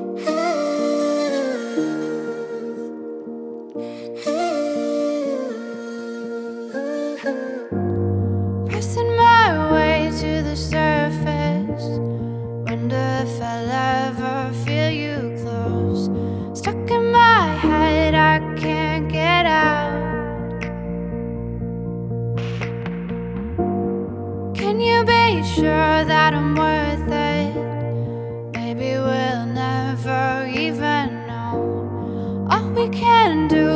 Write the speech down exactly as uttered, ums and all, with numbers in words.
Pressing my way to the surface. Wonder if I'll ever feel you close. Stuck in my head, I can't get out. Can you be sure that I'm worth it? Maybe we'll never even know. All we can do